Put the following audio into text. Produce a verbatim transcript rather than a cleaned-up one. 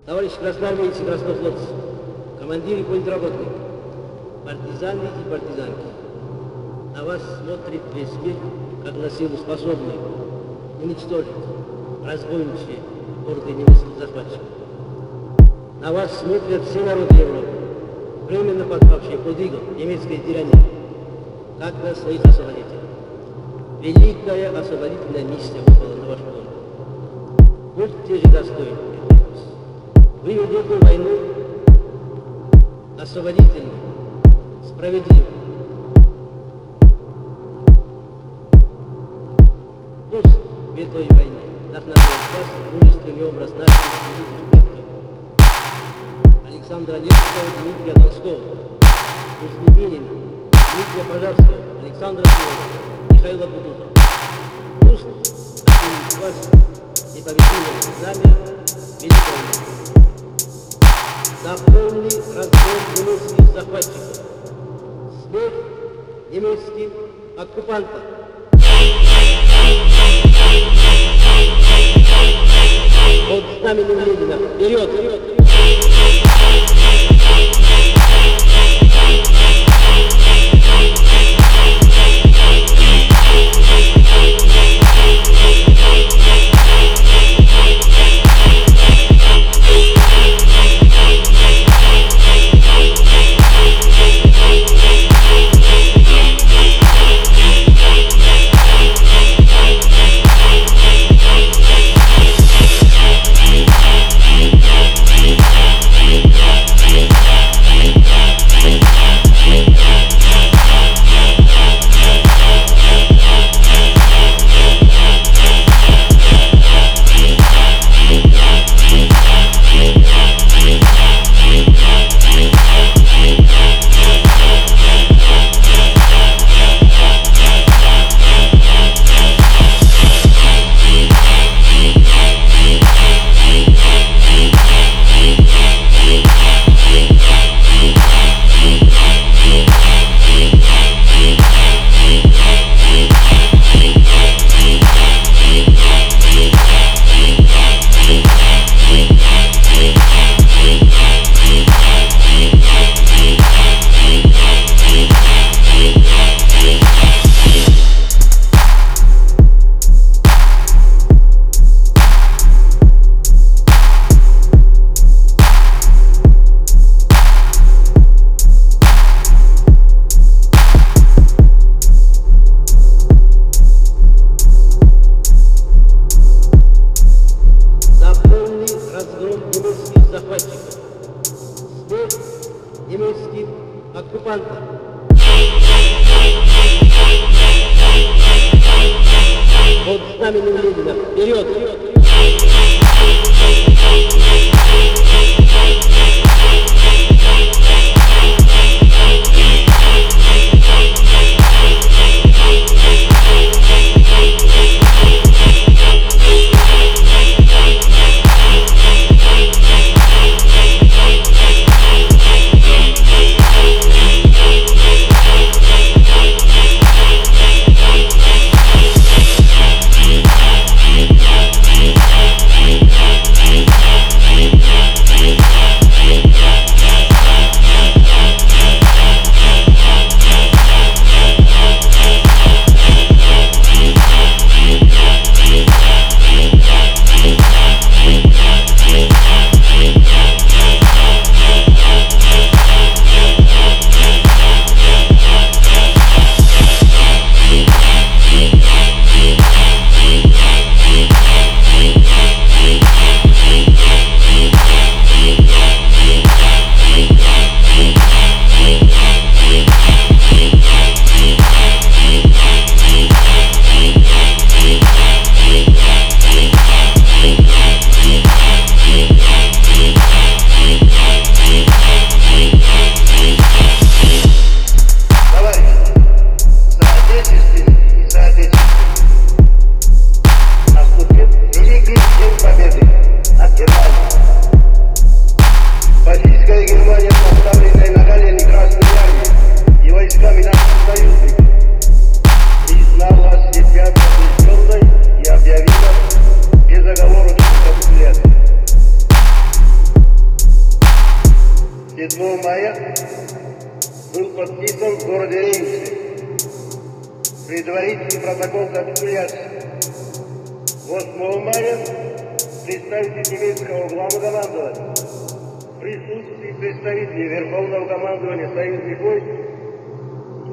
Товарищи красноармейцы, краснофлотцы, командиры политработник, партизаны и партизанки, на вас смотрит весь мир, как на силу способную уничтожить разбойничьи орды немецких захватчиков. На вас смотрят все народы Европы, временно подпавшие под иго немецкой тирании, как на своих освободителей. Великая освободительная миссия выпала на ваш дом. Будьте же достойны. Вы ведете войну освободительно, справедливо. Пусть в этой войне вдохновляет вас мужественный образ наших предков Александра Невского, Дмитрия Донского, Пусть Минина, Дмитрия Пожарского, Александра Филонова, Михаила Кутузова. Пусть оценит вас непобедимое знамя великой войны. На полный разбор немецких захватчиков, смерть немецким оккупантам. Под знаменем Ленина. Вперед! Вперед! Немецким оккупантам. Под знаменем Ленина. Вперед! Вперед! Yeah. седьмого мая был подписан в городе Реймсе предварительный протокол капитуляции. восьмого мая представитель немецкого главнокомандования в присутствии представителей Верховного командования союзных войск